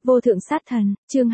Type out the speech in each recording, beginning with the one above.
Vô thượng sát thần, chương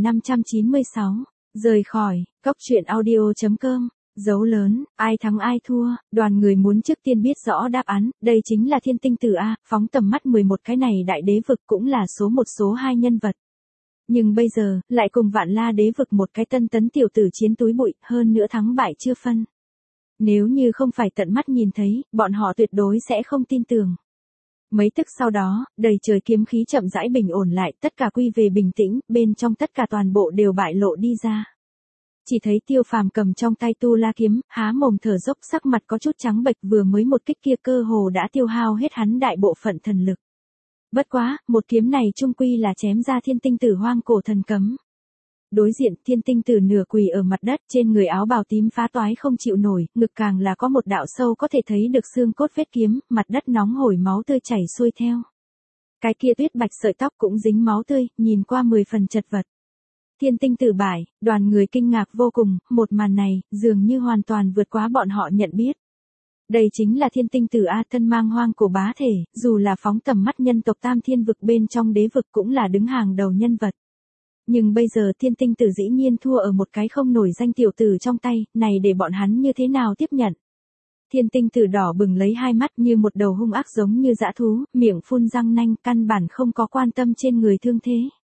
2596, rời khỏi, cốc truyện audio.com, dấu lớn, ai thắng ai thua, đoàn người muốn trước tiên biết rõ đáp án, đây chính là thiên tinh tử A, phóng tầm mắt 11 cái này đại đế vực cũng là số 1 số 2 nhân vật. Nhưng bây giờ, lại cùng Vạn La đế vực một cái tân tấn tiểu tử chiến túi bụi, hơn nữa thắng bại chưa phân. Nếu như không phải tận mắt nhìn thấy, bọn họ tuyệt đối sẽ không tin tưởng. Mấy tức sau đó, đầy trời kiếm khí chậm rãi bình ổn lại, tất cả quy về bình tĩnh, bên trong tất cả toàn bộ đều bại lộ đi ra. Chỉ thấy Tiêu Phàm cầm trong tay tu la kiếm, há mồm thở dốc, sắc mặt có chút trắng bệch, vừa mới một kích kia cơ hồ đã tiêu hao hết hắn đại bộ phận thần lực. Bất quá, một kiếm này chung quy là chém ra thiên tinh tử hoang cổ thần cấm. Đối diện, thiên tinh tử nửa quỳ ở mặt đất, trên người áo bào tím phá toái không chịu nổi, ngực càng là có một đạo sâu có thể thấy được xương cốt vết kiếm, mặt đất nóng hổi máu tươi chảy xuôi theo. Cái kia tuyết bạch sợi tóc cũng dính máu tươi, nhìn qua 10 phần chật vật. Thiên tinh tử bại, đoàn người kinh ngạc vô cùng, một màn này, dường như hoàn toàn vượt quá bọn họ nhận biết. Đây chính là thiên tinh tử A, thân mang hoang cổ bá thể, dù là phóng tầm mắt nhân tộc tam thiên vực bên trong đế vực cũng là đứng hàng đầu nhân vật. Nhưng bây giờ thiên tinh tử dĩ nhiên thua ở một cái không nổi danh tiểu tử trong tay, này để bọn hắn như thế nào tiếp nhận. Thiên tinh tử đỏ bừng lấy hai mắt như một đầu hung ác giống như dã thú, miệng phun răng nanh, căn bản không có quan tâm trên người thương thế.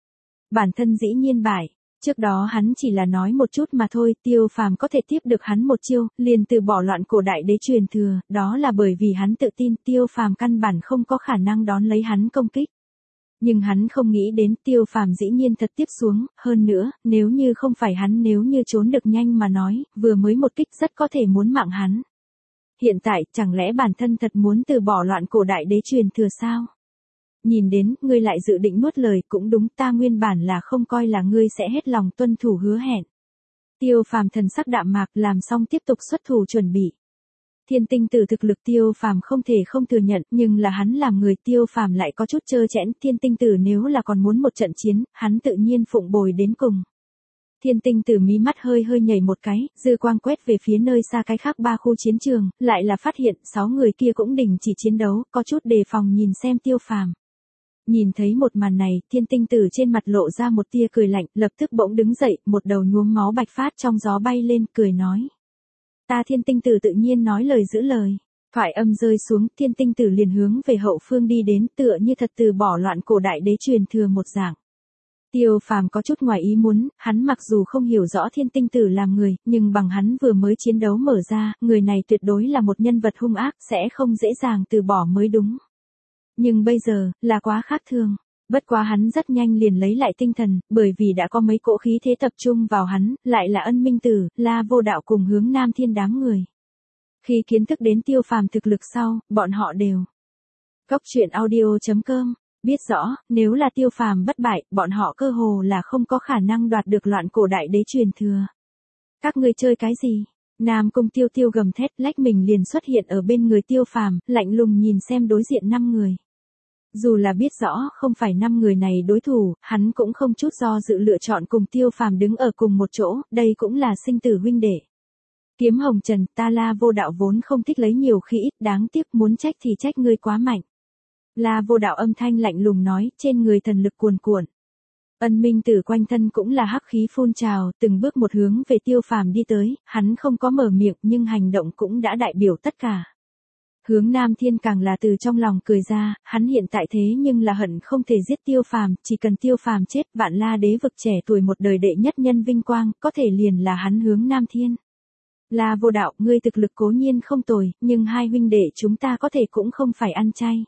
Bản thân dĩ nhiên bại, trước đó hắn chỉ là nói một chút mà thôi, Tiêu Phàm có thể tiếp được hắn một chiêu, liền từ bỏ loạn cổ đại đế truyền thừa, đó là bởi vì hắn tự tin Tiêu Phàm căn bản không có khả năng đón lấy hắn công kích. Nhưng hắn không nghĩ đến Tiêu Phàm dĩ nhiên thật tiếp xuống, hơn nữa, nếu như không phải hắn nếu như trốn được nhanh mà nói, vừa mới một kích rất có thể muốn mạng hắn. Hiện tại, chẳng lẽ bản thân thật muốn từ bỏ loạn cổ đại đế truyền thừa sao? Nhìn đến, ngươi lại dự định nuốt lời, cũng đúng, ta nguyên bản là không coi là ngươi sẽ hết lòng tuân thủ hứa hẹn. Tiêu Phàm thần sắc đạm mạc, làm xong tiếp tục xuất thủ chuẩn bị. Thiên tinh tử thực lực Tiêu Phàm không thể không thừa nhận, nhưng là hắn làm người Tiêu Phàm lại có chút trơ trẽn, thiên tinh tử nếu là còn muốn một trận chiến, hắn tự nhiên phụng bồi đến cùng. Thiên tinh tử mí mắt hơi hơi nhảy một cái, dư quang quét về phía nơi xa cái khác 3 khu chiến trường, lại là phát hiện 6 người kia cũng đình chỉ chiến đấu, có chút đề phòng nhìn xem Tiêu Phàm. Nhìn thấy một màn này, thiên tinh tử trên mặt lộ ra một tia cười lạnh, lập tức bỗng đứng dậy, một đầu nhuốm máu bạch phát trong gió bay lên, cười nói. Ta thiên tinh tử tự nhiên nói lời giữ lời. Thoại âm rơi xuống, thiên tinh tử liền hướng về hậu phương đi đến, tựa như thật từ bỏ loạn cổ đại đế truyền thừa một dạng. Tiêu Phàm có chút ngoài ý muốn, hắn mặc dù không hiểu rõ thiên tinh tử làm người, nhưng bằng hắn vừa mới chiến đấu mở ra, người này tuyệt đối là một nhân vật hung ác, sẽ không dễ dàng từ bỏ mới đúng. Nhưng bây giờ, là quá khác thường. Bất quá hắn rất nhanh liền lấy lại tinh thần, bởi vì đã có mấy cỗ khí thế tập trung vào hắn, lại là Ân Minh Tử, La Vô Đạo cùng Hướng Nam Thiên đám người. Khi kiến thức đến Tiêu Phàm thực lực sau, bọn họ đều. Cốc truyện audio.com, biết rõ, nếu là Tiêu Phàm bất bại, bọn họ cơ hồ là không có khả năng đoạt được loạn cổ đại đế truyền thừa. Các ngươi chơi cái gì? Nam Cung Tiêu Tiêu gầm thét, lách mình liền xuất hiện ở bên người Tiêu Phàm, lạnh lùng nhìn xem đối diện 5 người. Dù là biết rõ không phải 5 người này đối thủ, hắn cũng không chút do dự lựa chọn cùng Tiêu Phàm đứng ở cùng một chỗ, đây cũng là sinh tử huynh đệ. Kiếm Hồng Trần, ta La Vô Đạo vốn không thích lấy nhiều khi ít, đáng tiếc muốn trách thì trách ngươi quá mạnh. La Vô Đạo âm thanh lạnh lùng nói, trên người thần lực cuồn cuộn. Ân Minh Tử quanh thân cũng là hắc khí phun trào, từng bước một hướng về Tiêu Phàm đi tới, hắn không có mở miệng nhưng hành động cũng đã đại biểu tất cả. Hướng Nam Thiên càng là từ trong lòng cười ra, hắn hiện tại thế nhưng là hận không thể giết Tiêu Phàm, chỉ cần Tiêu Phàm chết, Vạn La đế vực trẻ tuổi một đời đệ nhất nhân vinh quang, có thể liền là hắn Hướng Nam Thiên. La Vô Đạo, ngươi thực lực cố nhiên không tồi, nhưng hai huynh đệ chúng ta có thể cũng không phải ăn chay.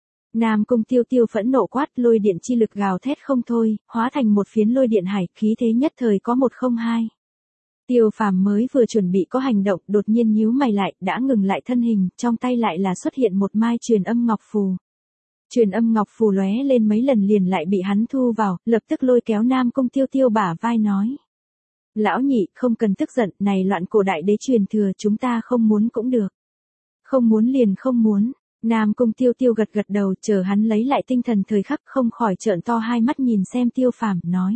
Nam Cung Tiêu Tiêu phẫn nộ quát, lôi điện chi lực gào thét không thôi, hóa thành một phiến lôi điện hải, khí thế nhất thời có 102. Tiêu Phàm mới vừa chuẩn bị có hành động, đột nhiên nhíu mày lại, đã ngừng lại thân hình, trong tay lại là xuất hiện một mai truyền âm ngọc phù. Truyền âm ngọc phù lóe lên mấy lần liền lại bị hắn thu vào, lập tức lôi kéo Nam Cung Tiêu Tiêu bả vai nói. Lão nhị, không cần tức giận, này loạn cổ đại đế truyền thừa chúng ta không muốn cũng được. Không muốn liền không muốn. Nam Cung Tiêu Tiêu gật gật đầu, chờ hắn lấy lại tinh thần thời khắc không khỏi trợn to hai mắt nhìn xem Tiêu Phàm, nói.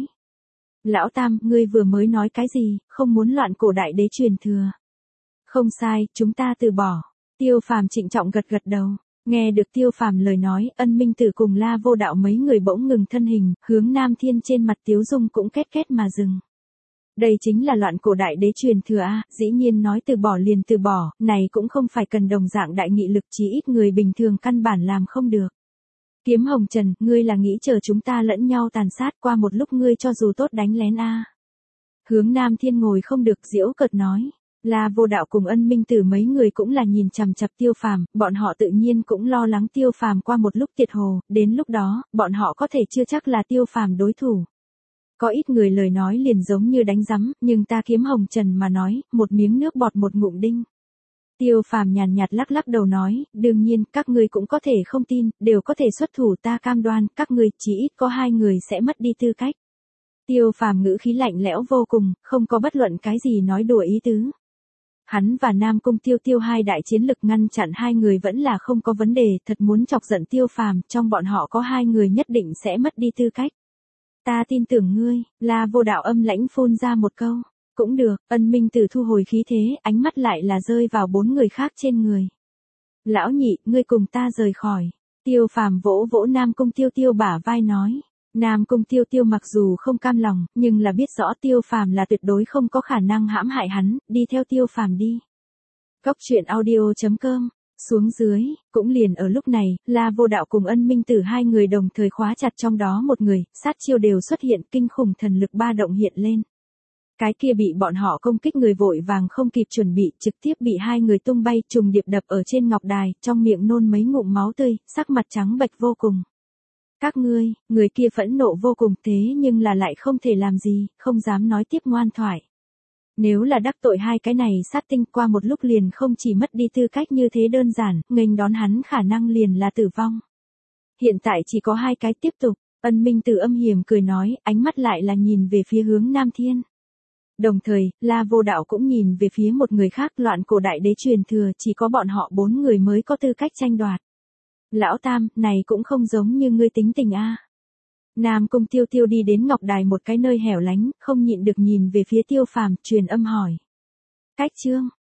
Lão Tam, ngươi vừa mới nói cái gì, không muốn loạn cổ đại đế truyền thừa. Không sai, chúng ta từ bỏ. Tiêu Phàm trịnh trọng gật gật đầu. Nghe được Tiêu Phàm lời nói, Ân Minh Tử cùng La Vô Đạo mấy người bỗng ngừng thân hình, hướng Nam Thiên trên mặt Tiếu Dung cũng két két mà dừng. Đây chính là loạn cổ đại đế truyền thừa a, dĩ nhiên nói từ bỏ liền từ bỏ, này cũng không phải cần đồng dạng đại nghị lực, chí ít người bình thường căn bản làm không được. Kiếm Hồng Trần, ngươi là nghĩ chờ chúng ta lẫn nhau tàn sát, qua một lúc ngươi cho dù tốt đánh lén a. Hướng Nam Thiên ngồi không được, giễu cợt nói. La Vô Đạo cùng Ân Minh Tử mấy người cũng là nhìn chằm chằm Tiêu Phàm, bọn họ tự nhiên cũng lo lắng Tiêu Phàm qua một lúc tiệt hồ, đến lúc đó, bọn họ có thể chưa chắc là Tiêu Phàm đối thủ. Có ít người lời nói liền giống như đánh rắm, nhưng ta Kiếm Hồng Trần mà nói, một miếng nước bọt một ngụm đinh. Tiêu Phàm nhàn nhạt lắc lắc đầu nói, đương nhiên, các ngươi cũng có thể không tin, đều có thể xuất thủ, ta cam đoan, các ngươi chỉ ít có 2 người sẽ mất đi tư cách. Tiêu Phàm ngữ khí lạnh lẽo vô cùng, không có bất luận cái gì nói đùa ý tứ. Hắn và Nam Cung Tiêu Tiêu hai đại chiến lực ngăn chặn 2 người vẫn là không có vấn đề, thật muốn chọc giận Tiêu Phàm, trong bọn họ có 2 người nhất định sẽ mất đi tư cách. Ta tin tưởng ngươi, La Vô Đạo âm lãnh phun ra một câu. Cũng được, Ân Minh Tử thu hồi khí thế, ánh mắt lại là rơi vào 4 người khác trên người. Lão nhị, ngươi cùng ta rời khỏi. Tiêu Phàm vỗ vỗ Nam Cung Tiêu Tiêu bả vai nói. Nam Cung Tiêu Tiêu mặc dù không cam lòng, nhưng là biết rõ Tiêu Phàm là tuyệt đối không có khả năng hãm hại hắn, đi theo Tiêu Phàm đi. Cốc truyện audio.com. Xuống dưới, cũng liền ở lúc này, La Vô Đạo cùng Ân Minh Tử 2 người đồng thời khóa chặt trong đó một người, sát chiêu đều xuất hiện, kinh khủng thần lực ba động hiện lên. Cái kia bị bọn họ công kích người vội vàng không kịp chuẩn bị, trực tiếp bị 2 người tung bay trùng điệp đập ở trên ngọc đài, trong miệng nôn mấy ngụm máu tươi, sắc mặt trắng bệch vô cùng. Các ngươi, người kia phẫn nộ vô cùng, thế nhưng là lại không thể làm gì, không dám nói tiếp ngoan thoại. Nếu là đắc tội 2 cái này sát tinh, qua một lúc liền không chỉ mất đi tư cách như thế đơn giản, nghênh đón hắn khả năng liền là tử vong. Hiện tại chỉ có 2 cái, tiếp tục. Ân Minh Tử âm hiểm cười nói, ánh mắt lại là nhìn về phía hướng Nam Thiên. Đồng thời, La Vô Đạo cũng nhìn về phía một người khác, loạn cổ đại đế truyền thừa, chỉ có bọn họ 4 người mới có tư cách tranh đoạt. Lão Tam, này cũng không giống như ngươi tính tình a. Nam Cung Tiêu Tiêu đi đến ngọc đài một cái nơi hẻo lánh, không nhịn được nhìn về phía Tiêu Phàm, truyền âm hỏi. Cách chương,